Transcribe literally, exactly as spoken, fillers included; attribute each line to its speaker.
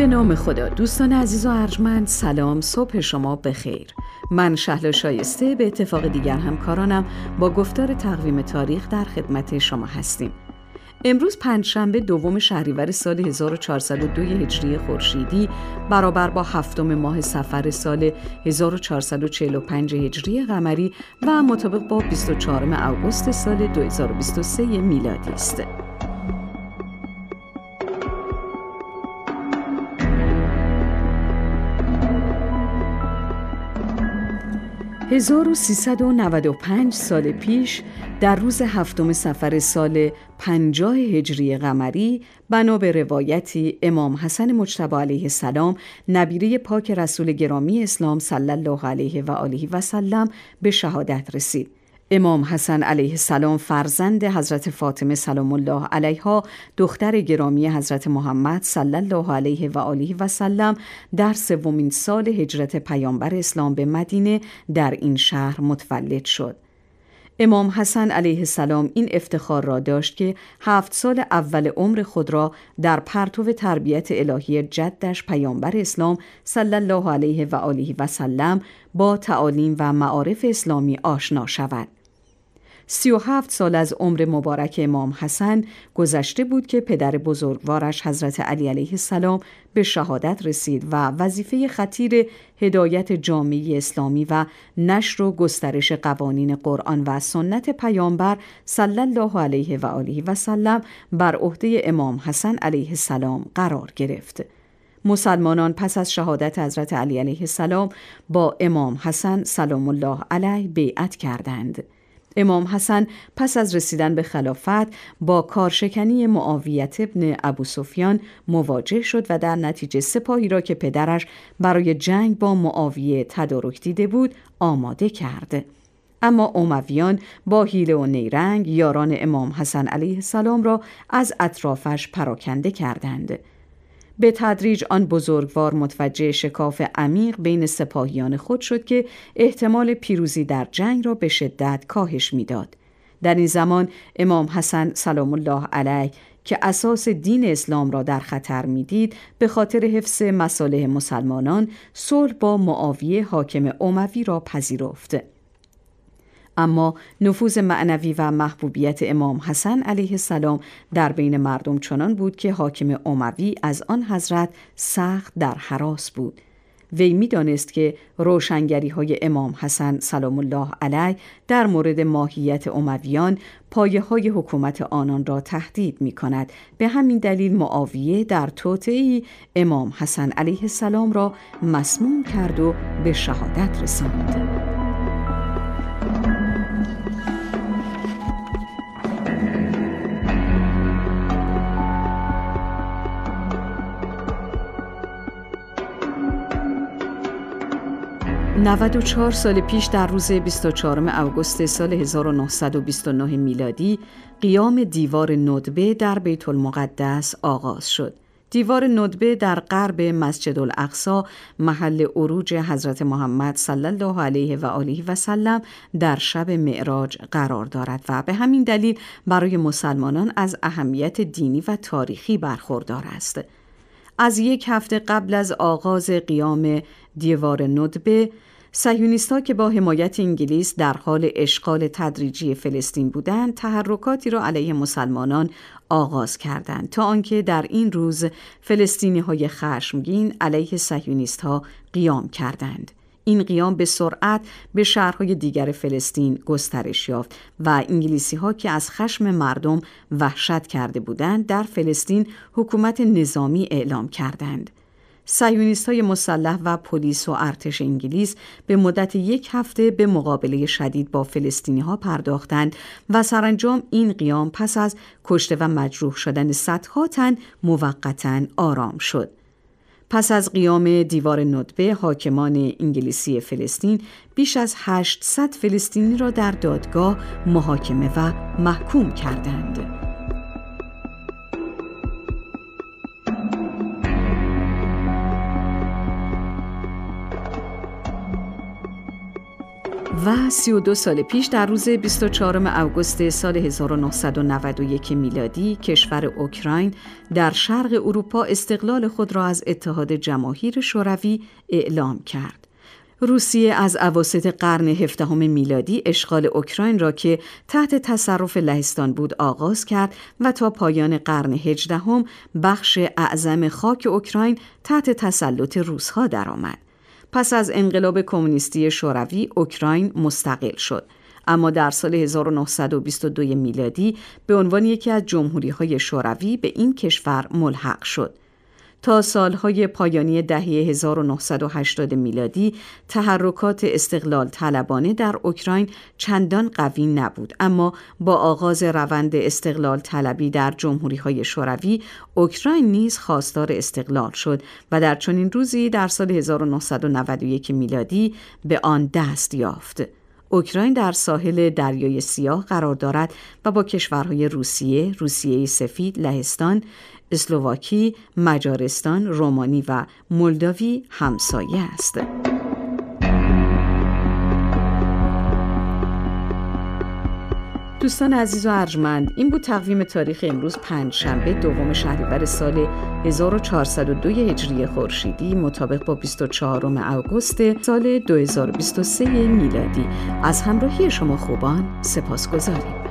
Speaker 1: به نام خدا. دوستان عزیز و ارجمند، سلام، صبح شما بخیر. من شهلا شایسته به اتفاق دیگر همکارانم با گفتار تقویم تاریخ در خدمت شما هستیم. امروز پنجشنبه دوم شهریور سال هزار و چهارصد و دو هجری خورشیدی برابر با هفتم ماه صفر سال هزار و چهارصد و چهل و پنج هجری قمری و مطابق با بیست و چهارم اوگوست سال دو هزار و بیست و سه میلادی است. هزار و سیصد و نود و پنج سال پیش در روز هفتم صفر سال پنجاه هجری قمری بنا به روایتی امام حسن مجتبی علیه السلام نبیره پاک رسول گرامی اسلام صلی الله علیه و آله و سلم به شهادت رسید. امام حسن علیه السلام فرزند حضرت فاطمه سلام الله علیها دختر گرامی حضرت محمد صلی الله علیه و آله و سلم در سومین سال هجرت پیامبر اسلام به مدینه در این شهر متولد شد. امام حسن علیه السلام این افتخار را داشت که هفت سال اول عمر خود را در پرتو تربیت الهی جدش پیامبر اسلام صلی الله علیه و آله و سلم با تعالیم و معارف اسلامی آشنا شود. سی و هفت سال از عمر مبارک امام حسن گذشته بود که پدر بزرگوارش حضرت علی علیه السلام به شهادت رسید و وظیفه خطیر هدایت جامعه اسلامی و نشر و گسترش قوانین قرآن و سنت پیامبر صلی الله علیه و آله و سلم بر عهده امام حسن علیه السلام قرار گرفت. مسلمانان پس از شهادت حضرت علی علیه السلام با امام حسن سلام الله علیه بیعت کردند. امام حسن پس از رسیدن به خلافت با کارشکنی معاویه ابن ابو سفیان مواجه شد و در نتیجه سپاهی را که پدرش برای جنگ با معاویه تدارک دیده بود آماده کرد. اما امویان با حیله و نیرنگ یاران امام حسن علیه السلام را از اطرافش پراکنده کردند. به تدریج آن بزرگوار متوجه شکاف عمیق بین سپاهیان خود شد که احتمال پیروزی در جنگ را به شدت کاهش می‌داد. در این زمان امام حسن سلام الله علیه که اساس دین اسلام را در خطر می‌دید، به خاطر حفظ مصالح مسلمانان صلح با معاویه حاکم اموی را پذیرفت. اما نفوذ معنوی و محبوبیت امام حسن علیه السلام در بین مردم چنان بود که حاکم اموی از آن حضرت سخت در هراس بود. وی می دانست که روشنگری های امام حسن سلام الله علیه در مورد ماهیت امویان پایه های حکومت آنان را تهدید می کند. به همین دلیل معاویه در توطئه‌ای امام حسن علیه السلام را مسموم کرد و به شهادت رساند. نود و چهار سال پیش در روز بیست و چهارم اوگوست سال هزار و نهصد و بیست و نه میلادی قیام دیوار ندبه در بیت المقدس آغاز شد. دیوار ندبه در غرب مسجد الاقصی محل عروج حضرت محمد صلی الله علیه و آله و سلم در شب معراج قرار دارد و به همین دلیل برای مسلمانان از اهمیت دینی و تاریخی برخوردار است. از یک هفته قبل از آغاز قیام دیوار ندبه، صهیونیست‌ها که با حمایت انگلیس در حال اشغال تدریجی فلسطین بودند، تحرکاتی را علیه مسلمانان آغاز کردند تا آنکه در این روز فلسطینی‌های خشمگین علیه صهیونیست‌ها قیام کردند. این قیام به سرعت به شهرهای دیگر فلسطین گسترش یافت و انگلیسی‌ها که از خشم مردم وحشت کرده بودند در فلسطین حکومت نظامی اعلام کردند. صهیونیست‌های مسلح و پلیس و ارتش انگلیس به مدت یک هفته به مقابله شدید با فلسطینی‌ها پرداختند و سرانجام این قیام پس از کشته و مجروح شدن صدها تن موقتاً آرام شد. پس از قیام دیوار ندبه، حاکمان انگلیسی فلسطین بیش از هشتصد فلسطینی را در دادگاه محاکمه و محکوم کردند. و سی و دو سال پیش در روز بیست و چهارم آگوست سال هزار و نهصد و نود و یک میلادی کشور اوکراین در شرق اروپا استقلال خود را از اتحاد جماهیر شوروی اعلام کرد. روسیه از اواسط قرن هفدهم میلادی اشغال اوکراین را که تحت تصرف لهستان بود آغاز کرد و تا پایان قرن هجدهم بخش اعظم خاک اوکراین تحت تسلط روس‌ها درآمد. پس از انقلاب کمونیستی شوروی اوکراین مستقل شد، اما در سال هزار و نهصد و بیست و دو میلادی به عنوان یکی از جمهوری‌های شوروی به این کشور ملحق شد. تا سالهای پایانی دهه هزار و نهصد و هشتاد میلادی تحرکات استقلال طلبانه در اوکراین چندان قوی نبود، اما با آغاز روند استقلال طلبی در جمهوری‌های شوروی اوکراین نیز خواستار استقلال شد و در چنین روزی در سال هزار و نهصد و نود و یک میلادی به آن دست یافت. اوکراین در ساحل دریای سیاه قرار دارد و با کشورهای روسیه، روسیه سفید، لهستان، اسلواکی، مجارستان، رومانی و مولداوی همسایه است. دوستان عزیز و ارجمند، این بود تقویم تاریخ امروز پنجشنبه دوم شهریور سال هزار و چهارصد و دو هجری خورشیدی مطابق با بیست و چهارم آگوست سال دو هزار و بیست و سه میلادی. از همراهی شما خوبان سپاسگزاریم.